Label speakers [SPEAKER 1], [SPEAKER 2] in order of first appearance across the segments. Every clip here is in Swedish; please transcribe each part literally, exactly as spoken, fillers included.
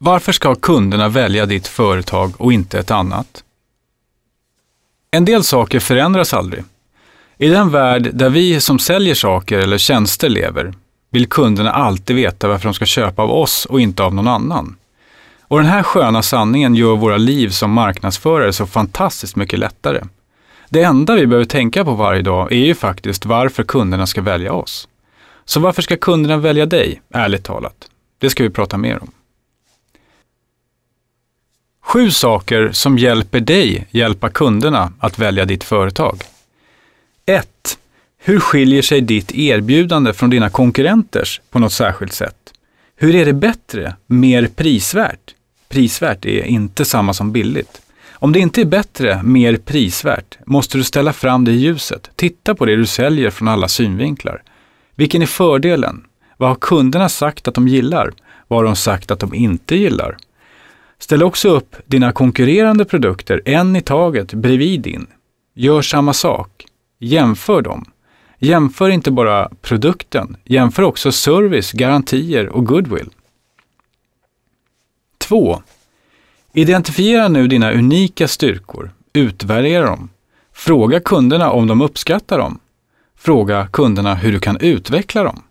[SPEAKER 1] Varför ska kunderna välja ditt företag och inte ett annat? En del saker förändras aldrig. I den värld där vi som säljer saker eller tjänster lever vill kunderna alltid veta varför de ska köpa av oss och inte av någon annan. Och den här sköna sanningen gör våra liv som marknadsförare så fantastiskt mycket lättare. Det enda vi behöver tänka på varje dag är ju faktiskt varför kunderna ska välja oss. Så varför ska kunderna välja dig, ärligt talat? Det ska vi prata mer om. Sju saker som hjälper dig hjälpa kunderna att välja ditt företag. ett. Hur skiljer sig ditt erbjudande från dina konkurrenters på något särskilt sätt? Hur är det bättre, mer prisvärt? Prisvärt är inte samma som billigt. Om det inte är bättre, mer prisvärt, måste du ställa fram det i ljuset. Titta på det du säljer från alla synvinklar. Vilken är fördelen? Vad har kunderna sagt att de gillar? Vad har de sagt att de inte gillar? Ställ också upp dina konkurrerande produkter en i taget bredvid din. Gör samma sak. Jämför dem. Jämför inte bara produkten, jämför också service, garantier och goodwill. två. Identifiera nu dina unika styrkor. Utvärdera dem. Fråga kunderna om de uppskattar dem. Fråga kunderna hur du kan utveckla dem.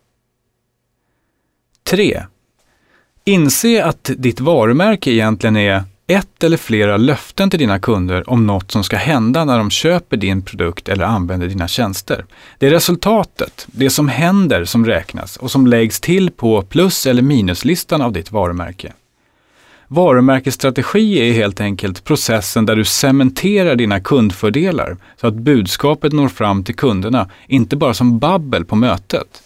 [SPEAKER 1] tre. Inse att ditt varumärke egentligen är ett eller flera löften till dina kunder om något som ska hända när de köper din produkt eller använder dina tjänster. Det är resultatet, det som händer, som räknas och som läggs till på plus- eller minuslistan av ditt varumärke. Varumärkesstrategi är helt enkelt processen där du cementerar dina kundfördelar så att budskapet når fram till kunderna, inte bara som babbel på mötet.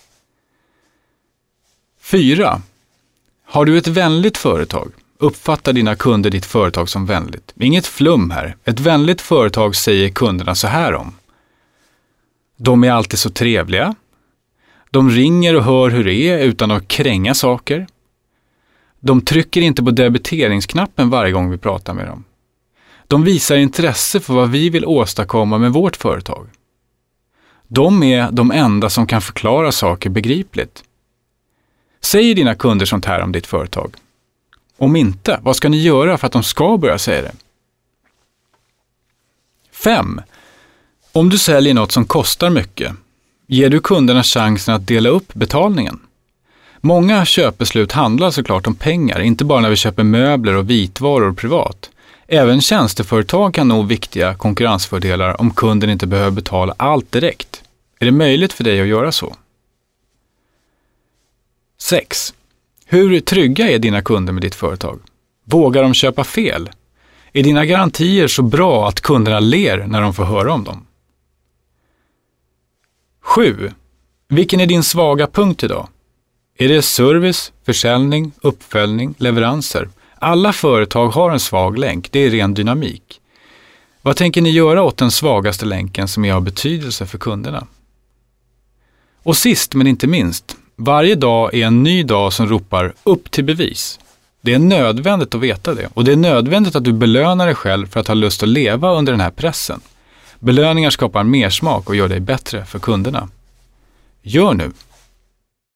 [SPEAKER 1] fyra. Har du ett vänligt företag? Uppfattar dina kunder ditt företag som vänligt. Inget flum här. Ett vänligt företag säger kunderna så här om. De är alltid så trevliga. De ringer och hör hur det är utan att kränga saker. De trycker inte på debiteringsknappen varje gång vi pratar med dem. De visar intresse för vad vi vill åstadkomma med vårt företag. De är de enda som kan förklara saker begripligt. Säger dina kunder sånt här om ditt företag? Om inte, vad ska ni göra för att de ska börja säga det? fem. Om du säljer något som kostar mycket, ger du kunderna chansen att dela upp betalningen. Många köpbeslut handlar såklart om pengar, inte bara när vi köper möbler och vitvaror privat. Även tjänsteföretag kan nå viktiga konkurrensfördelar om kunden inte behöver betala allt direkt. Är det möjligt för dig att göra så? sex. Hur trygga är dina kunder med ditt företag? Vågar de köpa fel? Är dina garantier så bra att kunderna ler när de får höra om dem? sju. Vilken är din svaga punkt idag? Är det service, försäljning, uppföljning, leveranser? Alla företag har en svag länk, det är ren dynamik. Vad tänker ni göra åt den svagaste länken som är av betydelse för kunderna? Och sist men inte minst, varje dag är en ny dag som ropar upp till bevis. Det är nödvändigt att veta det och det är nödvändigt att du belönar dig själv för att ha lust att leva under den här pressen. Belöningar skapar mer smak och gör dig bättre för kunderna. Gör nu!